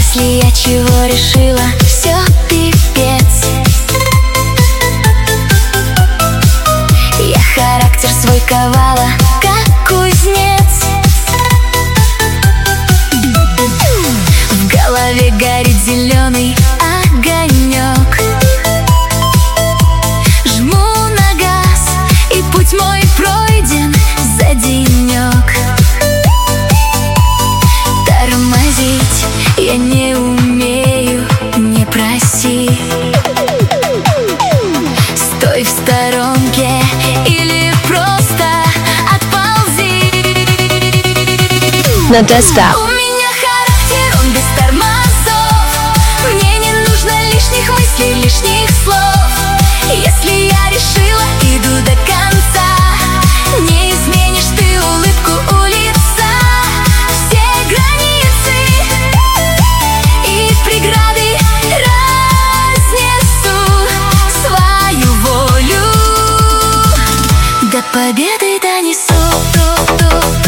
Если я чего решила, все пипец. Я характер свой ковала, как кузнец. В голове горит зеленый огонек. Жму на газ, и путь мой пройден за денек. Тормозить я не умею, не проси. Стой в сторонке или просто отползи. На теста. У меня характер, он без тормозов. Мне не нужно лишних мыслей, лишних слов. Если я решила, иду до конца. Не изменишь ты улыбку у лица. Все границы и преграды разнесу. Свою волю до победы донесу.